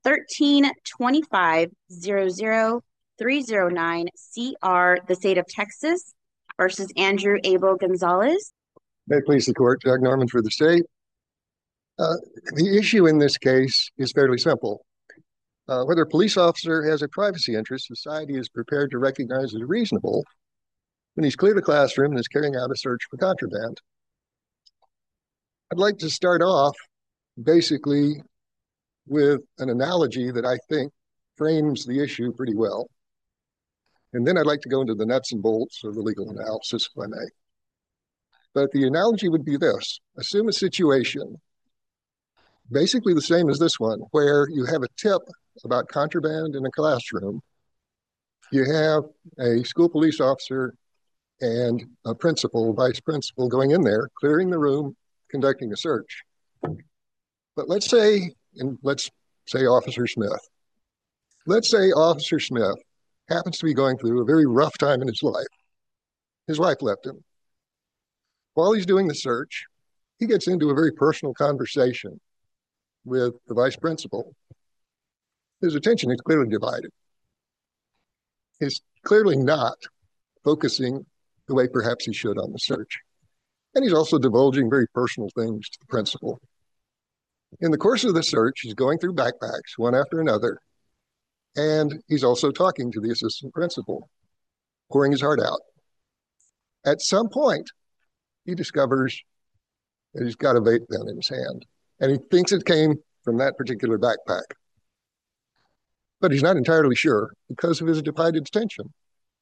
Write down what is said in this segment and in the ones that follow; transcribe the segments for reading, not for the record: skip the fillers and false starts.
1325-00309 CR, the state of Texas versus Andrew Abel Gonzalez. May it please the court, Jack Norman for the state. Uh, the issue in this case is fairly simple. Whether a police officer has a privacy interest, society is prepared to recognize as reasonable when he's cleared a classroom and is carrying out a search for contraband. I'd like to start off basically with an analogy that I think frames the issue pretty well. And then I'd like to go into the nuts and bolts of the legal analysis, if I may. But the analogy would be this. Assume a situation basically the same as this one, where you have a tip about contraband in a classroom. You have a school police officer and a principal, vice principal going in there, clearing the room, conducting a search. But let's say Officer Smith. Let's say Officer Smith happens to be going through a very rough time in his life. His wife left him. While he's doing the search, he gets into a very personal conversation with the vice principal. His attention is clearly divided. He's clearly not focusing the way perhaps he should on the search. And he's also divulging very personal things to the principal. In the course of the search, he's going through backpacks one after another, and he's also talking to the assistant principal, pouring his heart out. At some point, he discovers that he's got a vape pen in his hand, and he thinks it came from that particular backpack. But he's not entirely sure because of his divided attention.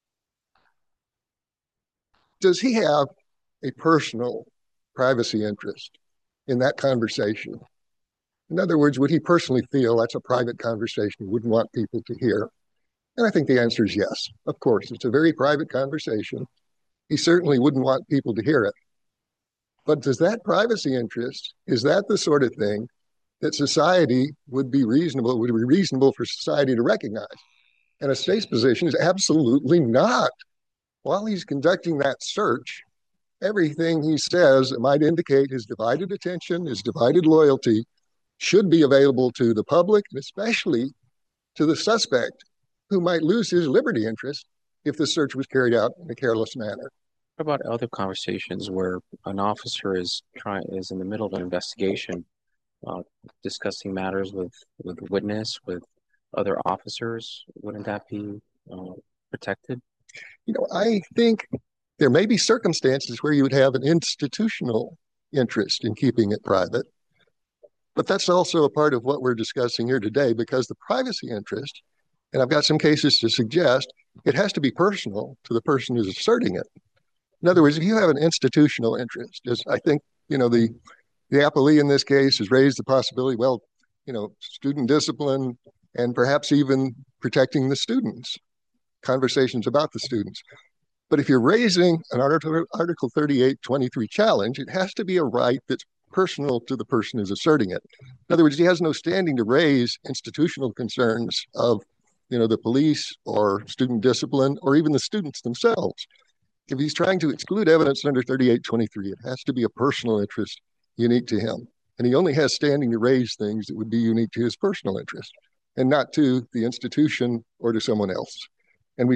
Does he have a personal privacy interest in that conversation? In other words, would he personally feel that's a private conversation he wouldn't want people to hear? And I think the answer is yes. Of course, it's a very private conversation. He certainly wouldn't want people to hear it. But does that privacy interest, is that the sort of thing that society would be reasonable for society to recognize? And a state's position is absolutely not. While he's conducting that search, everything he says that might indicate his divided attention, his divided loyalty, should be available to the public, and especially to the suspect who might lose his liberty interest if the search was carried out in a careless manner. What about other conversations where an officer is in the middle of an investigation, uh, discussing matters with a witness, with other officers? Wouldn't that be protected? I think there may be circumstances where you would have an institutional interest in keeping it private, but that's also a part of what we're discussing here today, because the privacy interest, and I've got some cases to suggest, it has to be personal to the person who's asserting it. In other words, if you have an institutional interest, as I think, the appellee in this case has raised the possibility, student discipline and perhaps even protecting the students, conversations about the students. But if you're raising an Article 3823 challenge, it has to be a right that's personal to the person who's asserting it. In other words, he has no standing to raise institutional concerns of, the police or student discipline or even the students themselves. If he's trying to exclude evidence under 3823, it has to be a personal interest unique to him. And he only has standing to raise things that would be unique to his personal interest and not to the institution or to someone else. And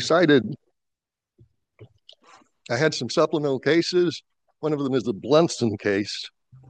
I had some supplemental cases. One of them is the Blunson case.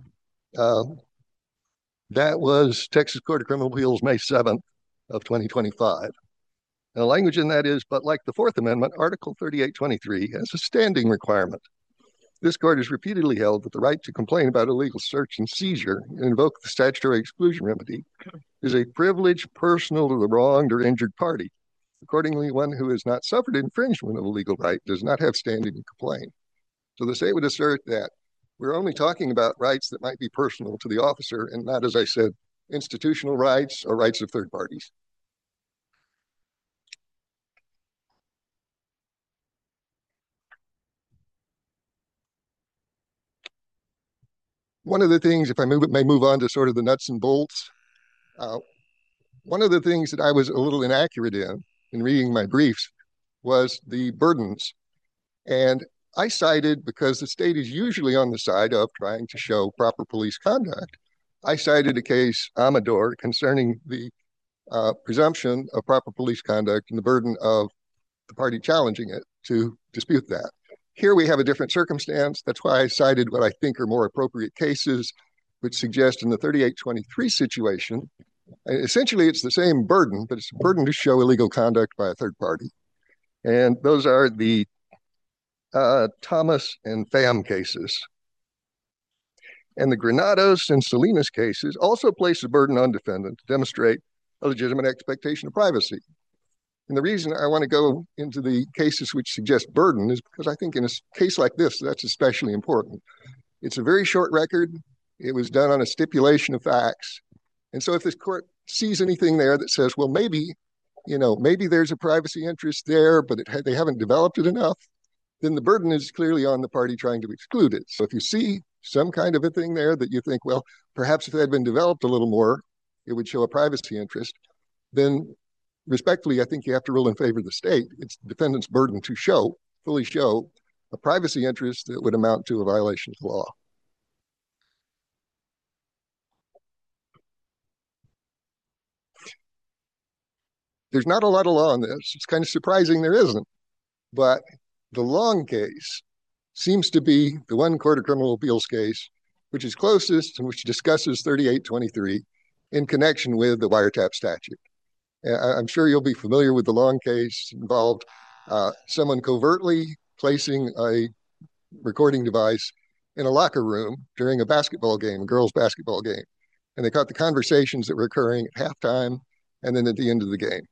That was Texas Court of Criminal Appeals, May 7th of 2025. And the language in that is, but like the Fourth Amendment, Article 3823 has a standing requirement. This court has repeatedly held that the right to complain about illegal search and seizure and invoke the statutory exclusion remedy is a privilege personal to the wronged or injured party. Accordingly, one who has not suffered infringement of a legal right does not have standing to complain. So the state would assert that we're only talking about rights that might be personal to the officer and not, as I said, institutional rights or rights of third parties. One of the things, if I may move on to sort of the nuts and bolts, one of the things that I was a little inaccurate in reading my briefs was the burdens. And I cited, because the state is usually on the side of trying to show proper police conduct, I cited a case, Amador, concerning the presumption of proper police conduct and the burden of the party challenging it to dispute that. Here we have a different circumstance. That's why I cited what I think are more appropriate cases, which suggest in the 3823 situation, essentially it's the same burden, but it's a burden to show illegal conduct by a third party. And those are the Thomas and Pham cases. And the Granados and Salinas cases also place a burden on defendant to demonstrate a legitimate expectation of privacy. And the reason I want to go into the cases which suggest burden is because I think in a case like this, that's especially important. It's a very short record. It was done on a stipulation of facts. And so if this court sees anything there that says, well, maybe there's a privacy interest there, but they haven't developed it enough, then the burden is clearly on the party trying to exclude it. So if you see some kind of a thing there that you think, well, perhaps if it had been developed a little more, it would show a privacy interest, then respectfully, I think you have to rule in favor of the state. It's the defendant's burden to fully show a privacy interest that would amount to a violation of the law. There's not a lot of law on this. It's kind of surprising there isn't. But the Long case seems to be the one Court of Criminal Appeals case which is closest and which discusses 3823 in connection with the wiretap statute. I'm sure you'll be familiar with the Long case. It involved someone covertly placing a recording device in a locker room during a basketball game, a girls' basketball game. And they caught the conversations that were occurring at halftime and then at the end of the game.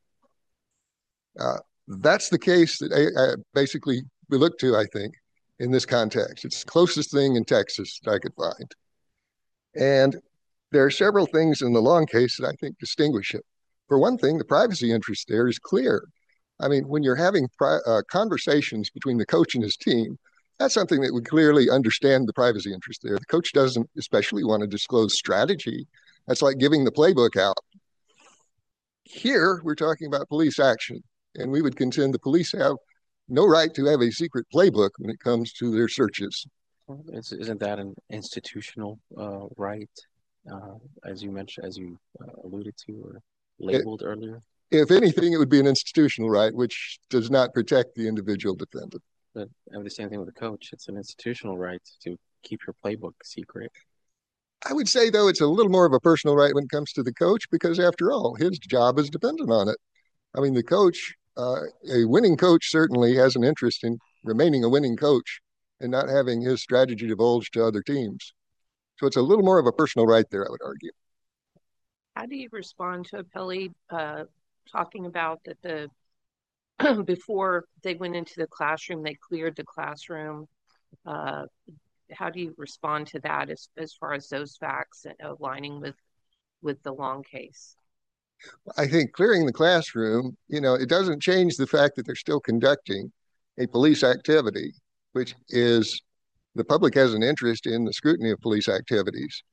That's the case that basically we look to, I think, in this context. It's the closest thing in Texas that I could find. And there are several things in the Long case that I think distinguish it. For one thing, the privacy interest there is clear. I mean, when you're having conversations between the coach and his team, that's something that would clearly understand the privacy interest there. The coach doesn't especially want to disclose strategy. That's like giving the playbook out. Here, we're talking about police action, and we would contend the police have no right to have a secret playbook when it comes to their searches. Isn't that an institutional right, as you mentioned, as you alluded to or labeled earlier? If anything, it would be an institutional right, which does not protect the individual defendant. But I have the same thing with the coach. It's an institutional right to keep your playbook secret. I would say, though, it's a little more of a personal right when it comes to the coach, because after all, his job is dependent on it. I mean, the coach, a winning coach certainly has an interest in remaining a winning coach and not having his strategy divulged to other teams. So it's a little more of a personal right there, I would argue. How do you respond to Appellee talking about that the before they went into the classroom, they cleared the classroom? How do you respond to that as far as those facts aligning with the Long case? I think clearing the classroom, it doesn't change the fact that they're still conducting a police activity, which is the public has an interest in the scrutiny of police activities.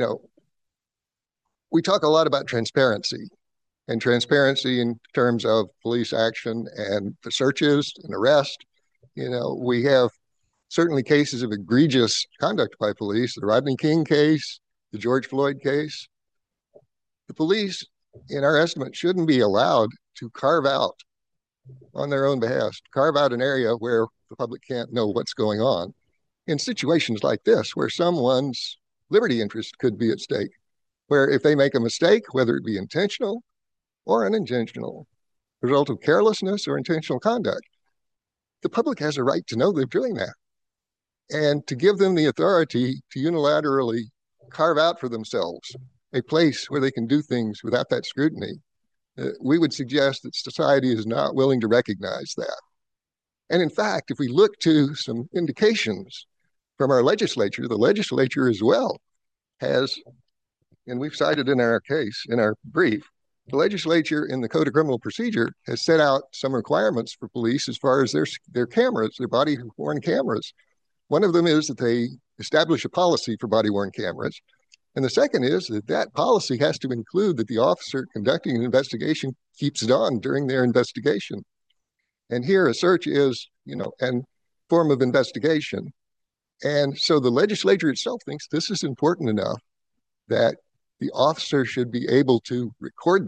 We talk a lot about transparency in terms of police action and the searches and arrest. We have certainly cases of egregious conduct by police, the Rodney King case, the George Floyd case. The police, in our estimate, shouldn't be allowed to carve out on their own behest, carve out an area where the public can't know what's going on in situations like this, where someone's liberty interest could be at stake, where if they make a mistake, whether it be intentional or unintentional, result of carelessness or intentional conduct, the public has a right to know they're doing that. And to give them the authority to unilaterally carve out for themselves a place where they can do things without that scrutiny, we would suggest that society is not willing to recognize that. And in fact, if we look to some indications from our legislature, the legislature as well has, and we've cited in our case, in our brief, the legislature in the Code of Criminal Procedure has set out some requirements for police as far as their cameras, their body-worn cameras. One of them is that they establish a policy for body-worn cameras. And the second is that policy has to include that the officer conducting an investigation keeps it on during their investigation. And here a search is, a form of investigation. And so the legislature itself thinks this is important enough that the officer should be able to record that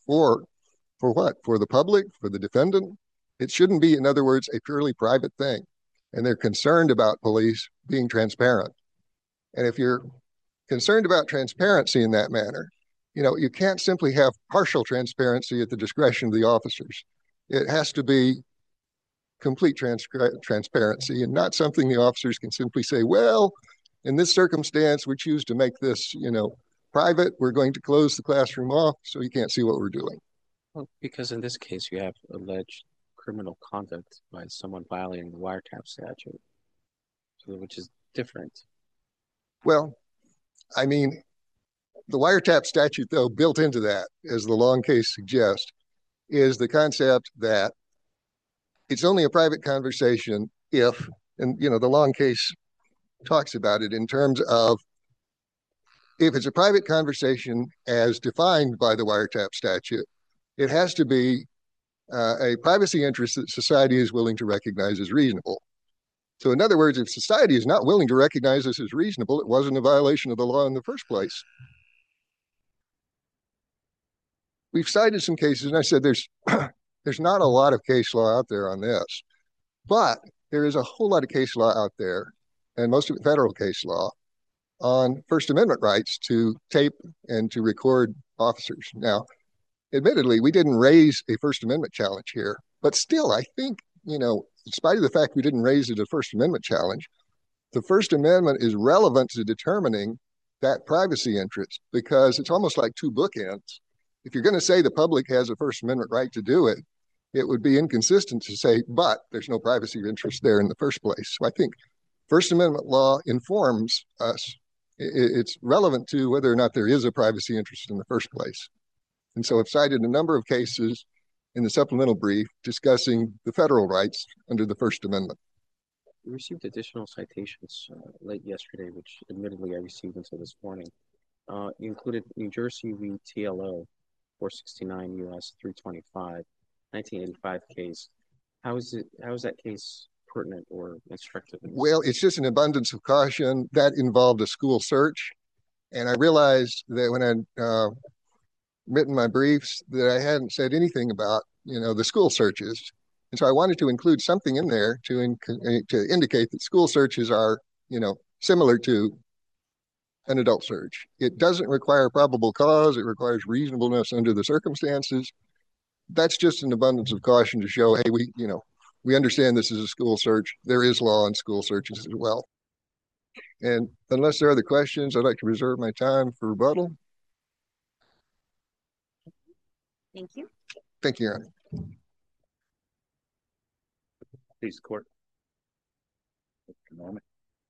for what? For the public, for the defendant? It shouldn't be, in other words, a purely private thing. And they're concerned about police being transparent. And if you're concerned about transparency in that manner, you can't simply have partial transparency at the discretion of the officers. It has to be complete transparency and not something the officers can simply say, well, in this circumstance, we choose to make this, private. We're going to close the classroom off so you can't see what we're doing. Well, because in this case, you have alleged criminal conduct by someone violating the wiretap statute, which is different. Well, I mean, the wiretap statute, though, built into that, as the Long case suggests, is the concept that it's only a private conversation if, and the Long case talks about it in terms of if it's a private conversation as defined by the wiretap statute, it has to be a privacy interest that society is willing to recognize as reasonable. So in other words, if society is not willing to recognize this as reasonable, it wasn't a violation of the law in the first place. We've cited some cases, and I said there's not a lot of case law out there on this, but there is a whole lot of case law out there, and most of it federal case law, on First Amendment rights to tape and to record officers. Now, admittedly, we didn't raise a First Amendment challenge here, but still, I think, in spite of the fact we didn't raise it a First Amendment challenge, the First Amendment is relevant to determining that privacy interest because it's almost like two bookends. If you're going to say the public has a First Amendment right to do it, it would be inconsistent to say, but there's no privacy interest there in the first place. So I think First Amendment law informs us. It's relevant to whether or not there is a privacy interest in the first place. And so I've cited a number of cases in the supplemental brief discussing the federal rights under the First Amendment. We received additional citations late yesterday, which admittedly I received until this morning. You included New Jersey v. TLO, 469 U.S. 325, 1985 case. How is that case pertinent or instructive? Well, it's just an abundance of caution. That involved a school search. And I realized that when I'd written my briefs that I hadn't said anything about, the school searches. And so I wanted to include something in there to indicate that school searches are, similar to an adult search. It doesn't require probable cause. It requires reasonableness under the circumstances. That's just an abundance of caution to show, hey, we understand this is a school search. There is law on school searches as well. And unless there are other questions, I'd like to reserve my time for rebuttal. Thank you. Thank you, Your Honor. Please, court. Mr. Norman.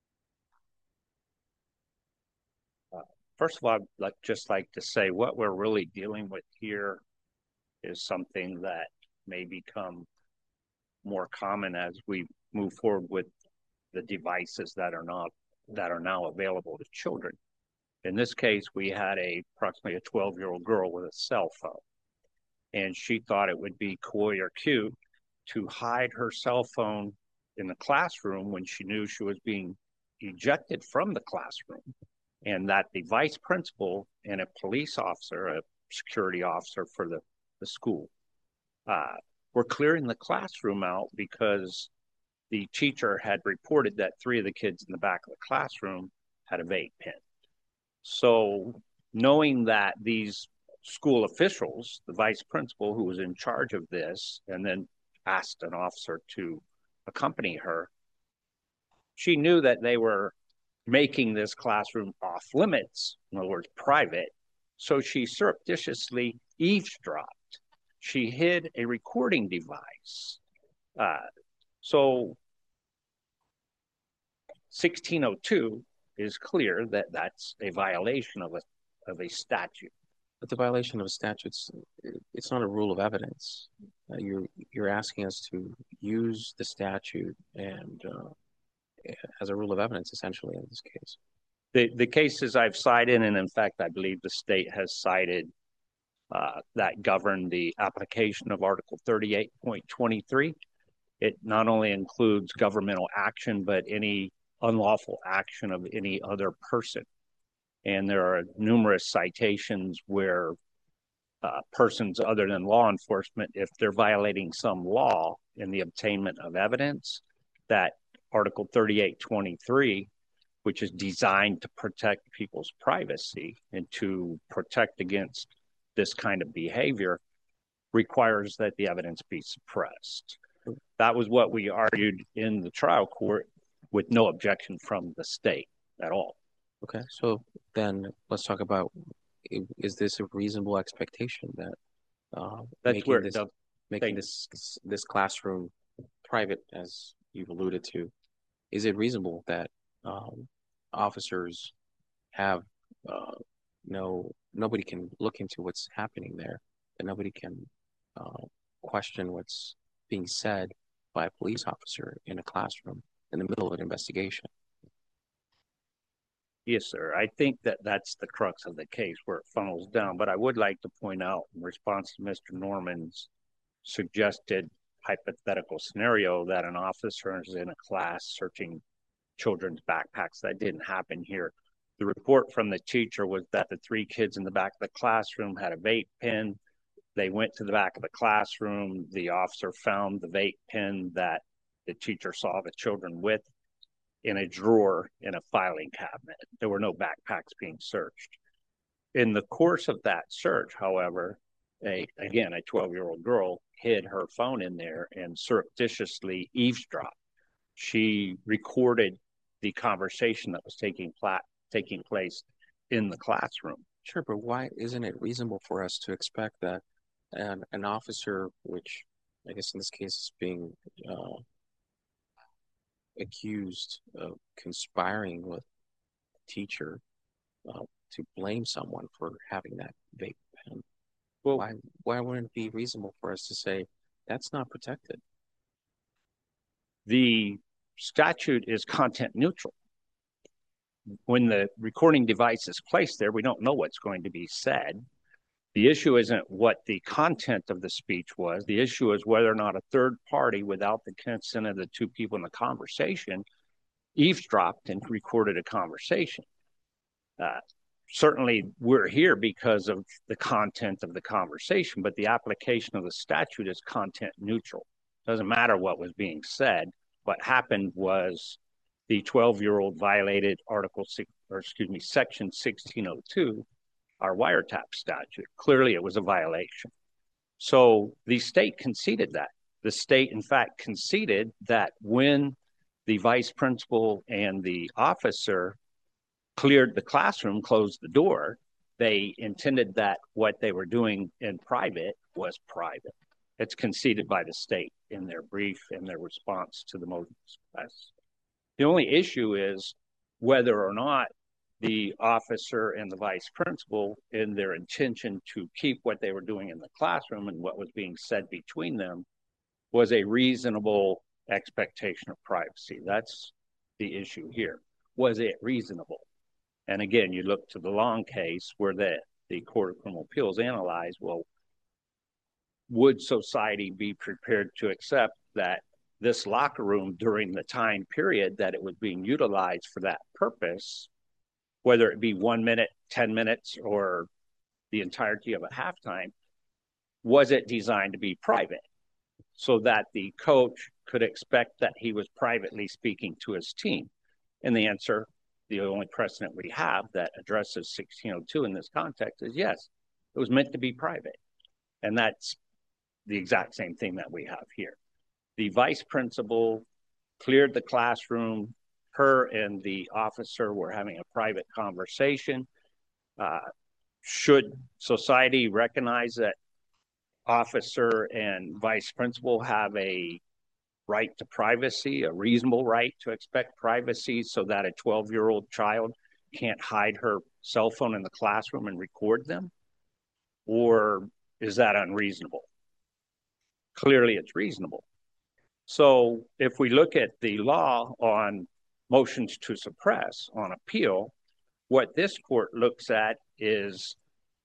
First of all, I'd just like to say what we're really dealing with here is something that may become more common as we move forward with the devices that are now available to children. In this case, we had approximately a 12-year-old girl with a cell phone, and she thought it would be coy or cute to hide her cell phone in the classroom when she knew she was being ejected from the classroom, and that the vice principal and a police officer, a security officer for the school, were clearing the classroom out because the teacher had reported that 3 of the kids in the back of the classroom had a vape pen. So knowing that these school officials, the vice principal who was in charge of this, and then asked an officer to accompany her, she knew that they were making this classroom off limits, in other words, private. So she surreptitiously eavesdropped. She hid a recording device. So 1602 is clear that that's a violation of a statute. But the violation of a statute, it's not a rule of evidence. You're asking us to use the statute and as a rule of evidence, essentially, in this case. The cases I've cited, and in fact, I believe the state has cited that govern the application of Article 38.23. It not only includes governmental action, but any unlawful action of any other person. And there are numerous citations where persons other than law enforcement if they're violating some law in the obtainment of evidence, that Article 3823, which is designed to protect people's privacy and to protect against this kind of behavior, requires that the evidence be suppressed. That was what we argued in the trial court with no objection from the state at all. Okay, so then let's talk about, is this a reasonable expectation that making this classroom private, as you've alluded to, is it reasonable that officers have nobody can look into what's happening there, and nobody can question what's being said by a police officer in a classroom in the middle of an investigation? Yes, sir. I think that that's the crux of the case where it funnels down. But I would like to point out, in response to Mr. Norman's suggested hypothetical scenario, that an officer is in a class searching children's backpacks. That didn't happen here. The report from the teacher was that the 3 kids in the back of the classroom had a vape pen. They went to the back of the classroom. The officer found the vape pen that the teacher saw the children with in a drawer in a filing cabinet. There were no backpacks being searched. In the course of that search, however, a 12-year-old girl hid her phone in there and surreptitiously eavesdropped. She recorded the conversation that was taking place in the classroom. Sure, but why isn't it reasonable for us to expect that an officer, which I guess in this case is being accused of conspiring with a teacher to blame someone for having that vape pen? Well, why wouldn't it be reasonable for us to say that's not protected? The statute is content neutral. When the recording device is placed there, we don't know what's going to be said. The issue isn't what the content of the speech was. The issue is whether or not a third party, without the consent of the 2 people in the conversation, eavesdropped and recorded a conversation. Certainly, we're here because of the content of the conversation, but the application of the statute is content neutral. It doesn't matter what was being said. What happened was the 12-year-old violated Section 1602, our wiretap statute. Clearly, it was a violation. So the state conceded that. The state, in fact, conceded that when the vice principal and the officer cleared the classroom, closed the door, they intended that what they were doing in private was private. It's conceded by the state in their brief and their response to the motion to suppress. The only issue is whether or not the officer and the vice principal, in their intention to keep what they were doing in the classroom and what was being said between them, was a reasonable expectation of privacy. That's the issue here. Was it reasonable? And again, you look to the Long case where the Court of Criminal Appeals analyzed, well, would society be prepared to accept that this locker room during the time period that it was being utilized for that purpose, whether it be 1 minute, 10 minutes, or the entirety of a halftime, was it designed to be private so that the coach could expect that he was privately speaking to his team? And the answer, the only precedent we have that addresses 1602 in this context, is yes, it was meant to be private. And that's the exact same thing that we have here. The vice principal cleared the classroom. Her and the officer were having a private conversation. Should society recognize that officer and vice principal have a right to privacy, a reasonable right to expect privacy, so that a 12-year-old child can't hide her cell phone in the classroom and record them? Or is that unreasonable? Clearly, it's reasonable. So if we look at the law on motions to suppress on appeal, what this court looks at is,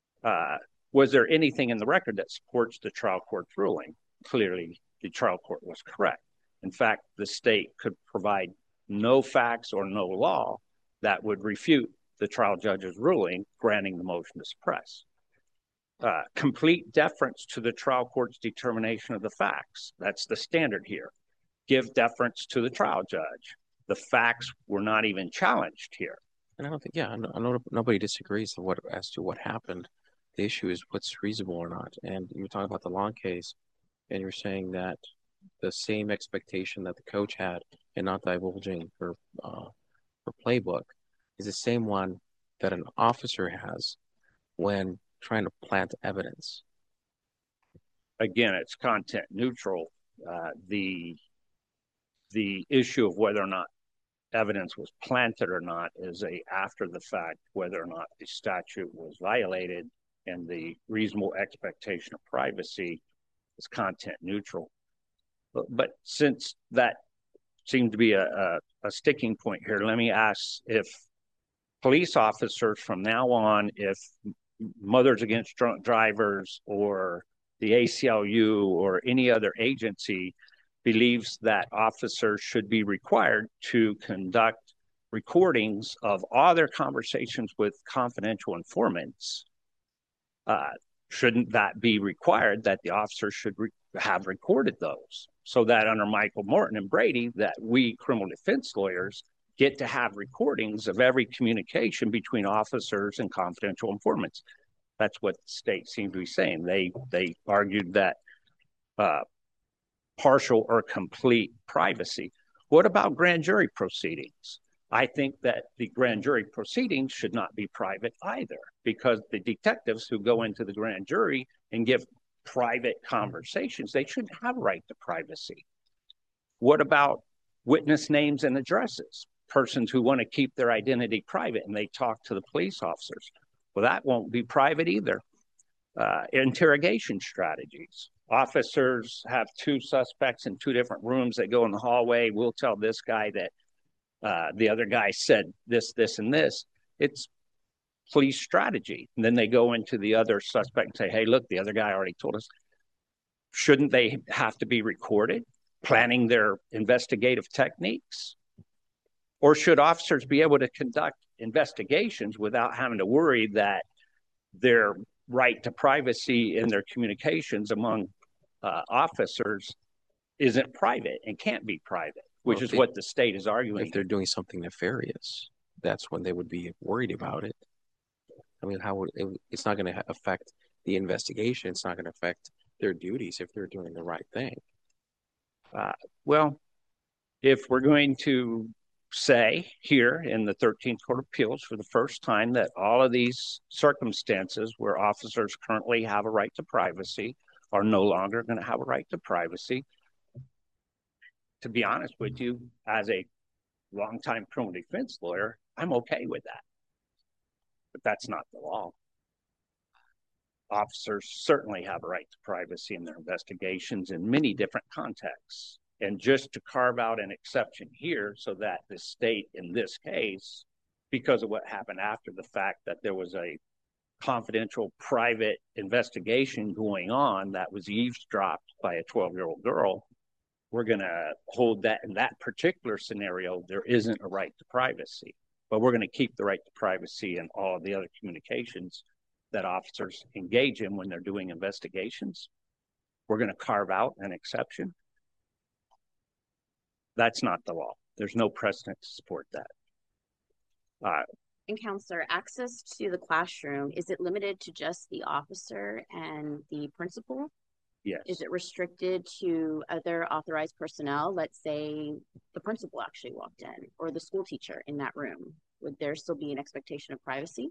was there anything in the record that supports the trial court's ruling? Clearly, the trial court was correct. In fact, the state could provide no facts or no law that would refute the trial judge's ruling granting the motion to suppress. complete deference to the trial court's determination of the facts. That's the standard here. Give deference to the trial judge. The facts were not even challenged here. And I don't think, I know nobody disagrees as to what happened. The issue is what's reasonable or not. And you're talking about the Long case, and you're saying that the same expectation that the coach had in not divulging her playbook is the same one that an officer has when trying to plant evidence. Again, it's content neutral. The issue of whether or not evidence was planted or not is after the fact, whether or not the statute was violated, and the reasonable expectation of privacy is content neutral. But since that seemed to be a sticking point here, let me ask if police officers from now on, if Mothers Against Drunk Drivers or the ACLU or any other agency believes that officers should be required to conduct recordings of all their conversations with confidential informants, shouldn't that be required that the officers should have recorded those, so that under Michael Morton and Brady, that we criminal defense lawyers get to have recordings of every communication between officers and confidential informants? That's what the state seemed to be saying. They argued that partial or complete privacy. What about grand jury proceedings? I think that the grand jury proceedings should not be private either, because the detectives who go into the grand jury and give private conversations, they shouldn't have a right to privacy. What about witness names and addresses? Persons who want to keep their identity private and they talk to the police officers. Well, that won't be private either. Interrogation strategies. Officers have two suspects in two different rooms. They go in the hallway. We'll tell this guy that the other guy said this, this, and this. It's police strategy. And then they go into the other suspect and say, hey, look, the other guy already told us. Shouldn't they have to be recorded, planning their investigative techniques? Or should officers be able to conduct investigations without having to worry that their right to privacy in their communications among officers isn't private and can't be private, which is what the state is arguing. If they're doing something nefarious, that's when they would be worried about it. I mean, it's not going to affect the investigation. It's not going to affect their duties if they're doing the right thing. Well, if we're going to say here in the 13th Court of Appeals for the first time that all of these circumstances where officers currently have a right to privacy are no longer going to have a right to privacy, to be honest with you, as a longtime criminal defense lawyer, I'm okay with that. But that's not the law. Officers certainly have a right to privacy in their investigations in many different contexts. And just to carve out an exception here so that the state in this case, because of what happened after the fact that there was a confidential private investigation going on that was eavesdropped by a 12-year-old girl, we're going to hold that in that particular scenario, there isn't a right to privacy. But we're going to keep the right to privacy in all of the other communications that officers engage in when they're doing investigations. We're going to carve out an exception. That's not the law. There's no precedent to support that. And Counselor, access to the classroom, is it limited to just the officer and the principal? Yes. Is it restricted to other authorized personnel? Let's say the principal actually walked in, or the school teacher in that room. Would there still be an expectation of privacy?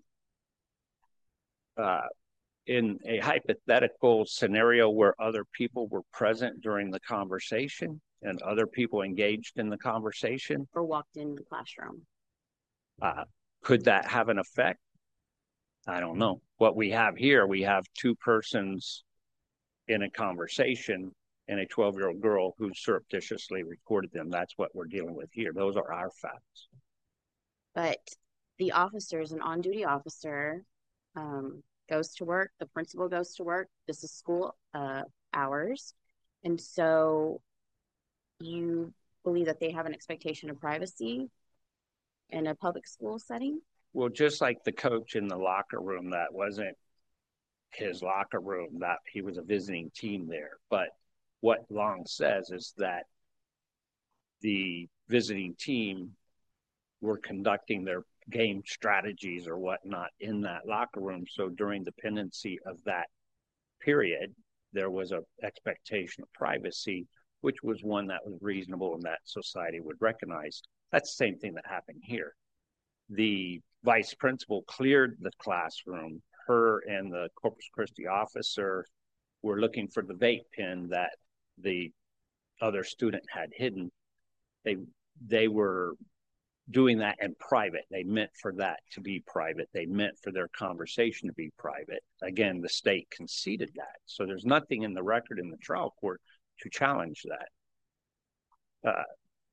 In a hypothetical scenario where other people were present during the conversation and other people engaged in the conversation, or walked in the classroom, could that have an effect? I don't know. What we have here, we have two persons in a conversation and a 12-year-old girl who surreptitiously recorded them. That's what we're dealing with here. Those are our facts. But the officer is an on-duty officer, goes to work, the principal goes to work, this is school hours. And so you believe that they have an expectation of privacy in a public school setting? Well, just like the coach in the locker room that wasn't his locker room, that he was a visiting team there. But what Long says is that the visiting team were conducting their game strategies or whatnot in that locker room. So during the pendency of that period, there was an expectation of privacy, which was one that was reasonable and that society would recognize. That's the same thing that happened here. The vice principal cleared the classroom. Her and the Corpus Christi officer were looking for the vape pen that the other student had hidden. They were doing that in private. They meant for that to be private. They meant for their conversation to be private. Again, the state conceded that. So there's nothing in the record in the trial court to challenge that.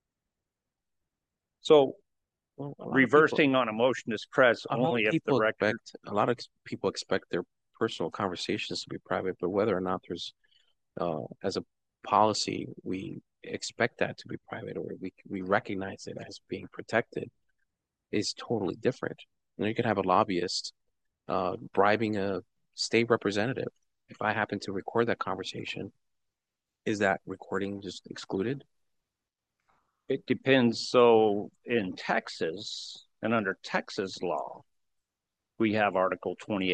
Well, reversing on a motion to suppress only if the record. A lot of people expect their personal conversations to be private, but whether or not there's, as a policy, we expect that to be private or we recognize it as being protected is totally different. You could have a lobbyist bribing a state representative. If I happen to record that conversation, is that recording just excluded? It depends. So in Texas and under Texas law, we have Article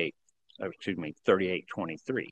3823.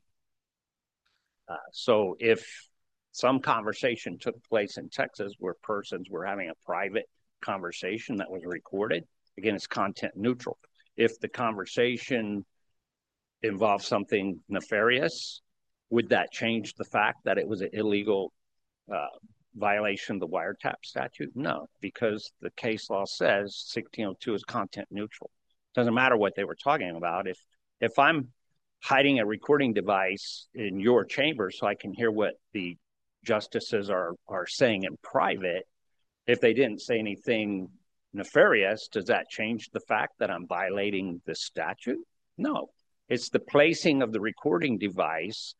So if some conversation took place in Texas where persons were having a private conversation that was recorded, again, it's content neutral. If the conversation involved something nefarious, would that change the fact that it was an illegal violation of the wiretap statute? No, because the case law says 1602 is content neutral. Doesn't matter what they were talking about. If I'm hiding a recording device in your chamber so I can hear what the justices are saying in private, if they didn't say anything nefarious, does that change the fact that I'm violating the statute? No. It's the placing of the recording device,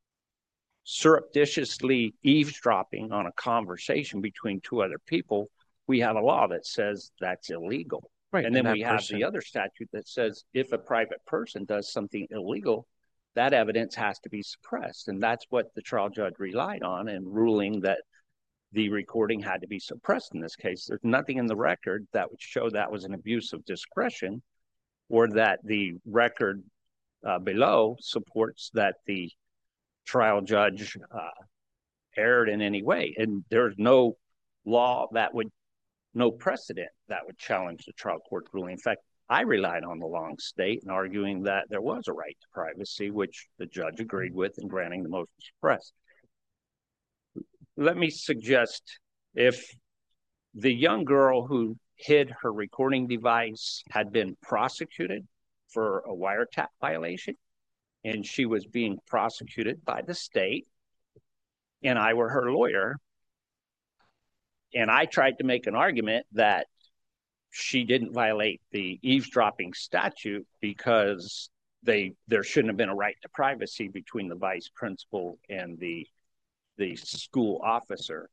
surreptitiously eavesdropping on a conversation between two other people. We have a law that says that's illegal. Right. And then we have the other statute that says if a private person does something illegal, that evidence has to be suppressed. And that's what the trial judge relied on in ruling that the recording had to be suppressed in this case. There's nothing in the record that would show that was an abuse of discretion or that the record below supports that the trial judge erred in any way. And there's no law that would, no precedent that would challenge the trial court ruling. In fact, I relied on the Long state in arguing that there was a right to privacy, which the judge agreed with in granting the motion to suppress. Let me suggest if the young girl who hid her recording device had been prosecuted for a wiretap violation, and she was being prosecuted by the state, and I were her lawyer, and I tried to make an argument that she didn't violate the eavesdropping statute because there shouldn't have been a right to privacy between the vice principal and the school officer.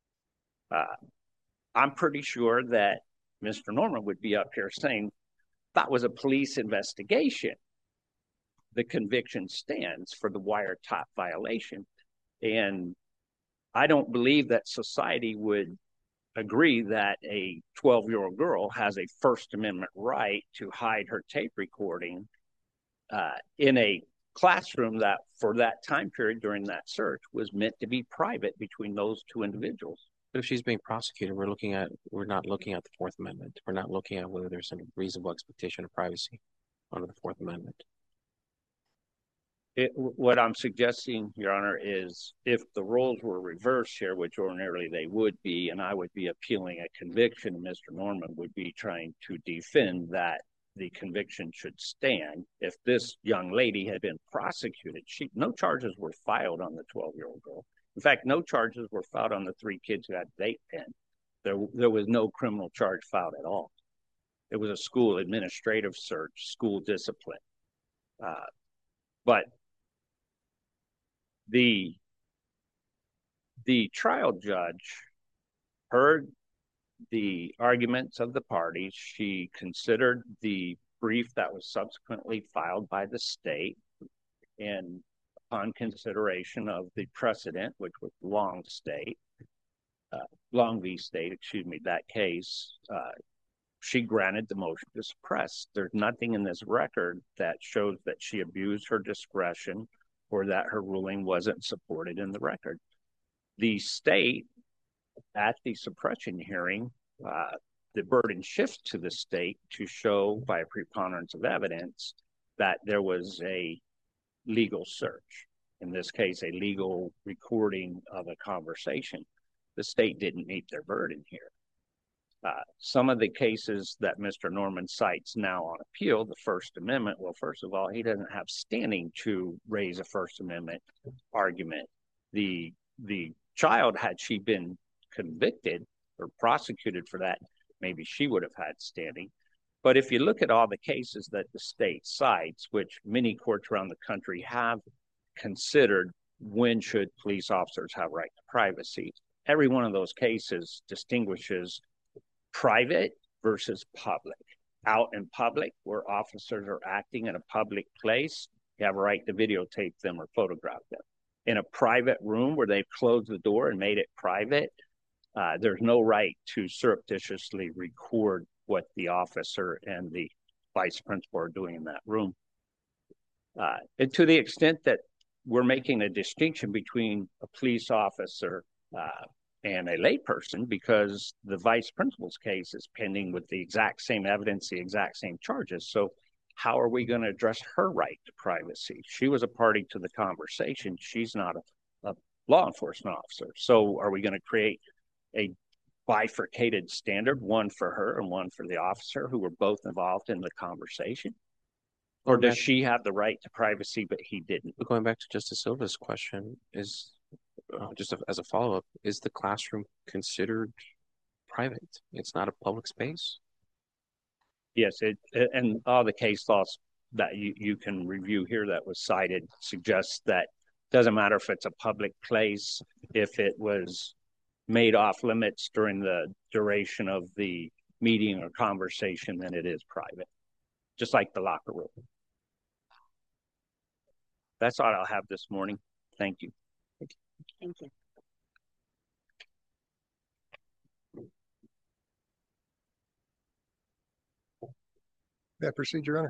I'm pretty sure that Mr. Norman would be up here saying that was a police investigation. The conviction stands for the wiretap violation. And I don't believe that society would agree that a 12-year-old girl has a First Amendment right to hide her tape recording in a classroom that for that time period during that search was meant to be private between those two individuals. But if she's being prosecuted, we're not looking at the Fourth Amendment. We're not looking at whether there's a reasonable expectation of privacy under the Fourth Amendment. What I'm suggesting, Your Honor, is if the roles were reversed here, which ordinarily they would be, and I would be appealing a conviction, Mr. Norman would be trying to defend that the conviction should stand. If this young lady had been prosecuted, no charges were filed on the 12-year-old girl. In fact, no charges were filed on the 3 kids who had vape pen. There was no criminal charge filed at all. It was a school administrative search, school discipline. But the trial judge heard the arguments of the parties. She considered the brief that was subsequently filed by the state. And upon consideration of the precedent, which was Long v. State, that case, she granted the motion to suppress. There's nothing in this record that shows that she abused her discretion or that her ruling wasn't supported in the record. The state, at the suppression hearing, the burden shifts to the state to show by a preponderance of evidence that there was a legal search. In this case, a legal recording of a conversation. The state didn't meet their burden here. Some of the cases that Mr. Norman cites now on appeal, the First Amendment, well, first of all, he doesn't have standing to raise a First Amendment argument. The child, had she been convicted or prosecuted for that, maybe she would have had standing. But if you look at all the cases that the state cites, which many courts around the country have considered, when should police officers have right to privacy? Every one of those cases distinguishes private versus public. Out in public, where officers are acting in a public place, you have a right to videotape them or photograph them. In a private room where they've closed the door and made it private, there's no right to surreptitiously record what the officer and the vice principal are doing in that room. And to the extent that we're making a distinction between a police officer and a layperson, because the vice principal's case is pending with the exact same evidence, the exact same charges. So how are we going to address her right to privacy? She was a party to the conversation. She's not a law enforcement officer. So are we going to create a bifurcated standard, one for her and one for the officer who were both involved in the conversation? Or does she have the right to privacy, but he didn't? Going back to Justice Silva's question, is as a follow-up, is the classroom considered private? It's not a public space? Yes, and all the case laws that you can review here that was cited suggests that it doesn't matter if it's a public place, if it was made off limits during the duration of the meeting or conversation, then it is private, just like the locker room. That's all I'll have this morning. Thank you. Thank you. May I proceed, Your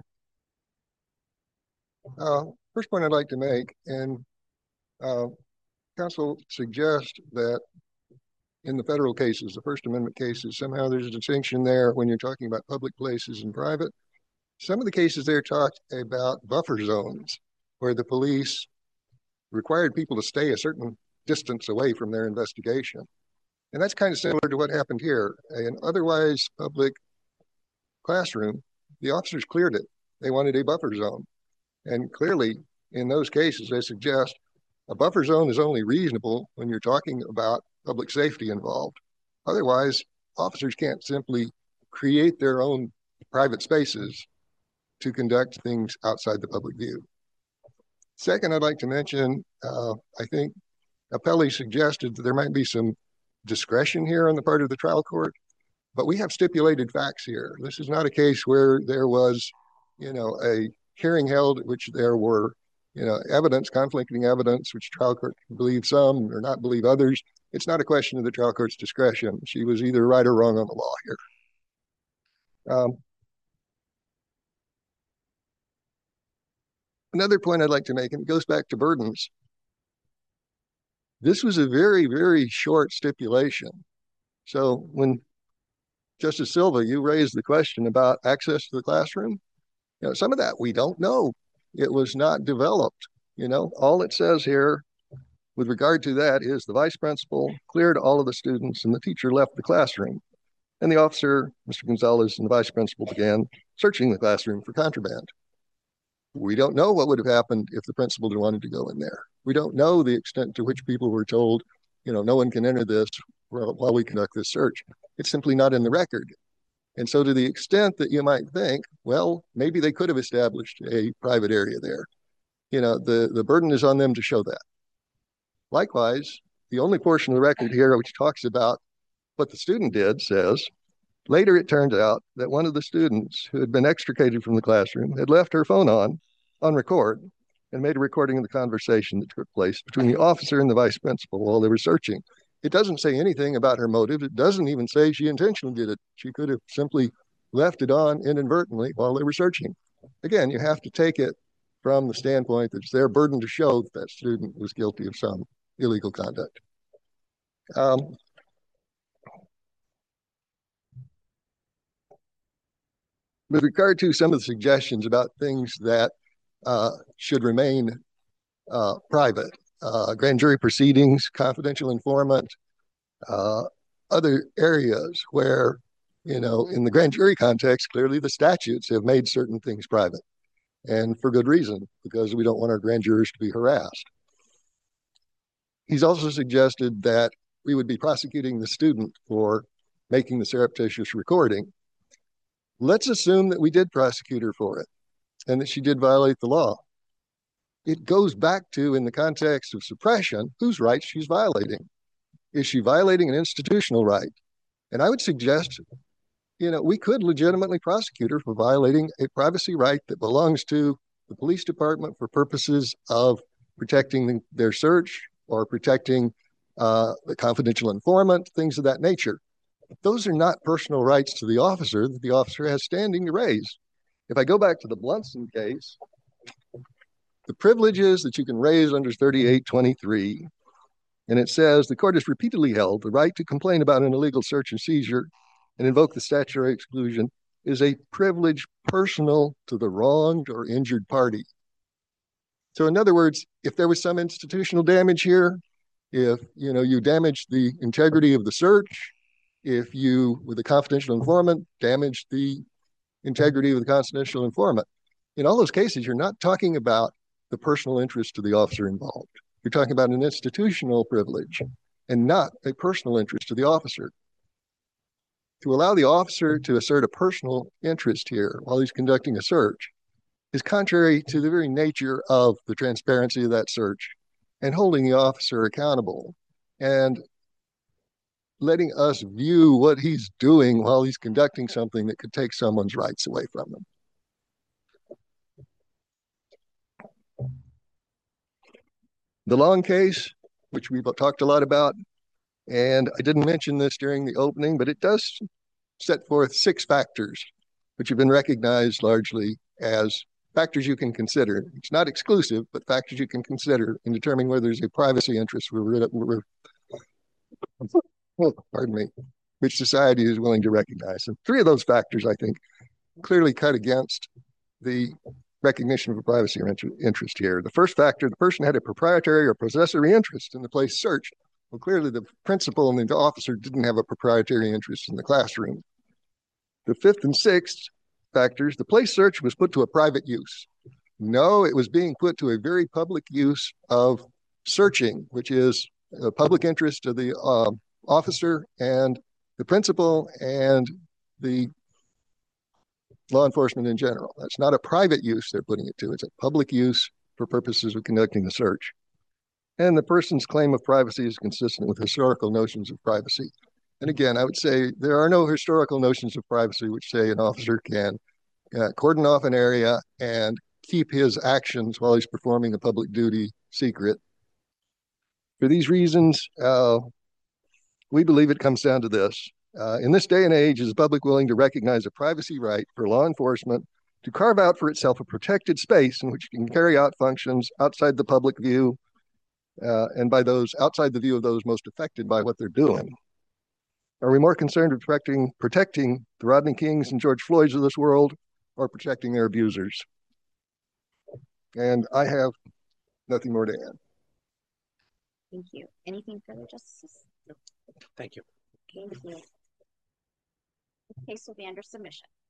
Honor? First point I'd like to make, and counsel suggests that in the federal cases, the First Amendment cases, somehow there's a distinction there when you're talking about public places and private. Some of the cases there talk about buffer zones where the police required people to stay a certain distance away from their investigation. And that's kind of similar to what happened here. An otherwise public classroom, the officers cleared it. They wanted a buffer zone. And clearly, in those cases, they suggest a buffer zone is only reasonable when you're talking about public safety involved. Otherwise, officers can't simply create their own private spaces to conduct things outside the public view. Second, I'd like to mention, I think Appelli suggested that there might be some discretion here on the part of the trial court, but we have stipulated facts here. This is not a case where there was, a hearing held at which there were, evidence, conflicting evidence, which trial court can believe some or not believe others. It's not a question of the trial court's discretion. She was either right or wrong on the law here. Another point I'd like to make, and it goes back to burdens. This was a very, very short stipulation. So when Justice Silva, you raised the question about access to the classroom, some of that we don't know. It was not developed. All it says here with regard to that is the vice principal cleared all of the students and the teacher left the classroom. And the officer, Mr. Gonzalez, and the vice principal began searching the classroom for contraband. We don't know what would have happened if the principal had wanted to go in there. We don't know the extent to which people were told, no one can enter this while we conduct this search. It's simply not in the record. And so to the extent that you might think, well, maybe they could have established a private area there, the burden is on them to show that. Likewise, the only portion of the record here which talks about what the student did says, later it turns out that one of the students who had been extricated from the classroom had left her phone on record, and made a recording of the conversation that took place between the officer and the vice principal while they were searching. It doesn't say anything about her motive. It doesn't even say she intentionally did it. She could have simply left it on inadvertently while they were searching. Again, you have to take it from the standpoint that it's their burden to show that that student was guilty of some illegal conduct. With regard to some of the suggestions about things that should remain private, grand jury proceedings, confidential informant, other areas where, in the grand jury context, clearly the statutes have made certain things private, and for good reason, because we don't want our grand jurors to be harassed. He's also suggested that we would be prosecuting the student for making the surreptitious recording. Let's assume that we did prosecute her for it and that she did violate the law. It goes back to, in the context of suppression, whose rights she's violating. Is she violating an institutional right? And I would suggest, we could legitimately prosecute her for violating a privacy right that belongs to the police department for purposes of protecting their search or protecting the confidential informant, things of that nature. Those are not personal rights to the officer that the officer has standing to raise. If I go back to the Blunson case, the privileges that you can raise under 3823, and it says the court has repeatedly held the right to complain about an illegal search and seizure and invoke the statutory exclusion is a privilege personal to the wronged or injured party. So in other words, if there was some institutional damage here, if you damaged the integrity of the search, if you, with a confidential informant, damaged the integrity of the confidential informant, in all those cases, you're not talking about the personal interest to the officer involved. You're talking about an institutional privilege and not a personal interest to the officer. To allow the officer to assert a personal interest here while he's conducting a search is contrary to the very nature of the transparency of that search and holding the officer accountable and letting us view what he's doing while he's conducting something that could take someone's rights away from them. The Long case, which we've talked a lot about, and I didn't mention this during the opening, but it does set forth 6 factors, which have been recognized largely as factors you can consider. It's not exclusive, but factors you can consider in determining whether there's a privacy interest which society is willing to recognize. And 3 of those factors, I think, clearly cut against the recognition of a privacy interest here. The first factor, the person had a proprietary or possessory interest in the place searched. Well, clearly the principal and the officer didn't have a proprietary interest in the classroom. The 5th and 6th factors, the place search was put to a private use. No, it was being put to a very public use of searching, which is a public interest to the officer and the principal and the law enforcement in general. That's not a private use they're putting it to. It's a public use for purposes of conducting the search. And the person's claim of privacy is consistent with historical notions of privacy. And again, I would say there are no historical notions of privacy which say an officer can cordon off an area and keep his actions while he's performing a public duty secret. For these reasons, we believe it comes down to this. In this day and age, is the public willing to recognize a privacy right for law enforcement to carve out for itself a protected space in which it can carry out functions outside the public view and by those outside the view of those most affected by what they're doing? Are we more concerned with protecting the Rodney Kings and George Floyds of this world or protecting their abusers? And I have nothing more to add. Thank you. Anything further, Justices? Thank you. Thank you. The case will be under submission.